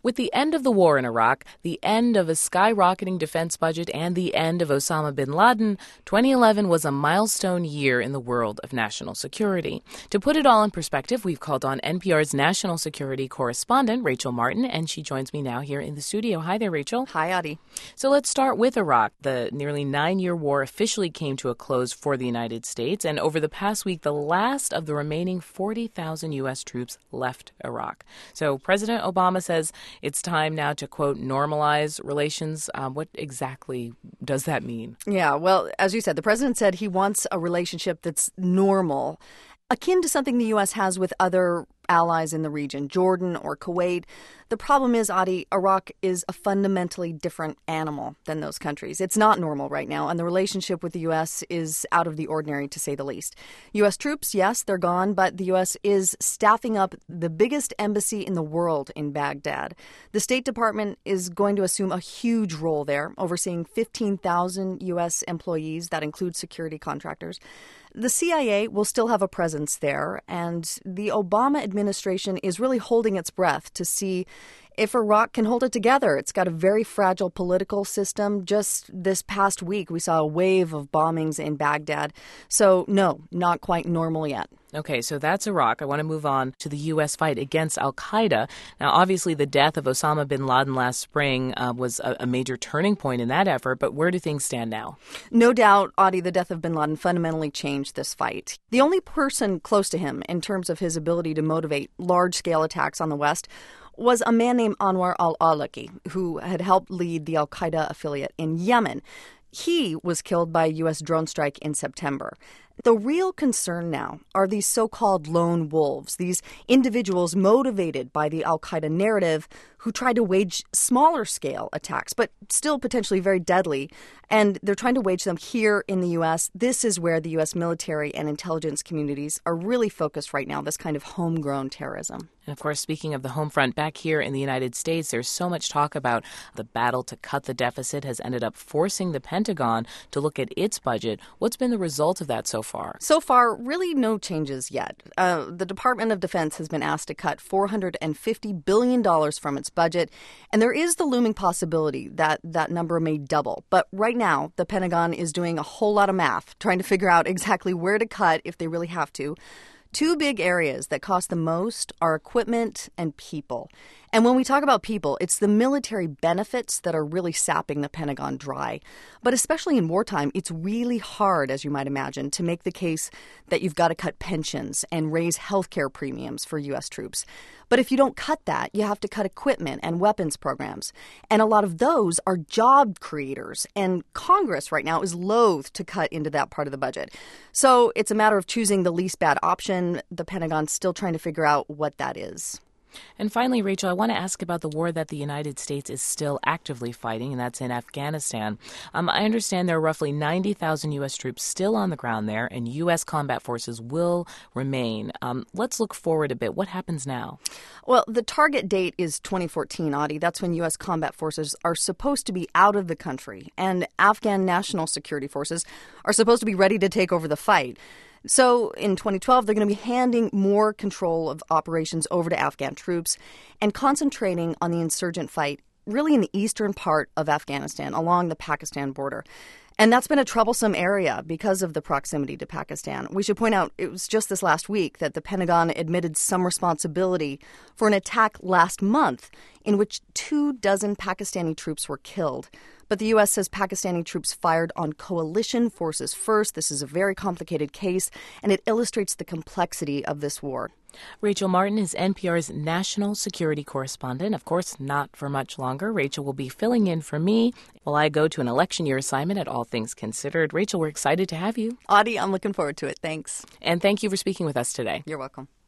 With the end of the war in Iraq, the end of a skyrocketing defense budget, and the end of Osama bin Laden, 2011 was a milestone year in the world of national security. To put it all in perspective, we've called on NPR's national security correspondent, Rachel Martin, and she joins me now here in the studio. Hi there, Rachel. Hi, Adi. So let's start with Iraq. The nearly 9-year war officially came to a close for the United States, and over the past week, the last of the remaining 40,000 U.S. troops left Iraq. So President Obama says it's time now to, quote, normalize relations. What exactly does that mean? Yeah, well, as you said, the president said he wants a relationship that's normal, akin to something the U.S. has with other allies in the region, Jordan or Kuwait. The problem is, Adi, Iraq is a fundamentally different animal than those countries. It's not normal right now, and the relationship with the U.S. is out of the ordinary, to say the least. U.S. troops, yes, they're gone, but the U.S. is staffing up the biggest embassy in the world in Baghdad. The State Department is going to assume a huge role there, overseeing 15,000 U.S. employees. That includes security contractors. The CIA will still have a presence there, and the Obama administration is really holding its breath to see if Iraq can hold it together. It's got a very fragile political system. Just this past week, we saw a wave of bombings in Baghdad. So, no, not quite normal yet. Okay, so that's Iraq. I want to move on to the U.S. fight against al-Qaeda. Now, obviously, the death of Osama bin Laden last spring was a major turning point in that effort, but where do things stand now? No doubt, Adi, the death of bin Laden fundamentally changed this fight. The only person close to him in terms of his ability to motivate large-scale attacks on the West was a man named Anwar al-Awlaki, who had helped lead the al-Qaeda affiliate in Yemen. He was killed by a U.S. drone strike in September. The real concern now are these so-called lone wolves, these individuals motivated by the al-Qaeda narrative who try to wage smaller-scale attacks, but still potentially very deadly, and they're trying to wage them here in the U.S. This is where the U.S. military and intelligence communities are really focused right now, this kind of homegrown terrorism. And, of course, speaking of the home front, back here in the United States, there's so much talk about the battle to cut the deficit has ended up forcing the Pentagon to look at its budget. What's been the result of that so far? So far, really no changes yet. The Department of Defense has been asked to cut $450 billion from its budget, and there is the looming possibility that that number may double. But right now, the Pentagon is doing a whole lot of math, trying to figure out exactly where to cut if they really have to. Two big areas that cost the most are equipment and people. And when we talk about people, it's the military benefits that are really sapping the Pentagon dry. But especially in wartime, it's really hard, as you might imagine, to make the case that you've got to cut pensions and raise healthcare premiums for U.S. troops. But if you don't cut that, you have to cut equipment and weapons programs. And a lot of those are job creators. And Congress right now is loath to cut into that part of the budget. So it's a matter of choosing the least bad option. The Pentagon's still trying to figure out what that is. And finally, Rachel, I want to ask about the war that the United States is still actively fighting, and that's in Afghanistan. I understand there are roughly 90,000 U.S. troops still on the ground there, and U.S. combat forces will remain. Let's look forward a bit. What happens now? Well, the target date is 2014, Adi. That's when U.S. combat forces are supposed to be out of the country, and Afghan national security forces are supposed to be ready to take over the fight. So in 2012, they're going to be handing more control of operations over to Afghan troops and concentrating on the insurgent fight really in the eastern part of Afghanistan along the Pakistan border. And that's been a troublesome area because of the proximity to Pakistan. We should point out it was just this last week that the Pentagon admitted some responsibility for an attack last month in which 24 Pakistani troops were killed. But the U.S. says Pakistani troops fired on coalition forces first. This is a very complicated case, and it illustrates the complexity of this war. Rachel Martin is NPR's national security correspondent. Of course, not for much longer. Rachel will be filling in for me while I go to an election year assignment at All Things Considered. Rachel, we're excited to have you. Adi, I'm looking forward to it. Thanks. And thank you for speaking with us today. You're welcome.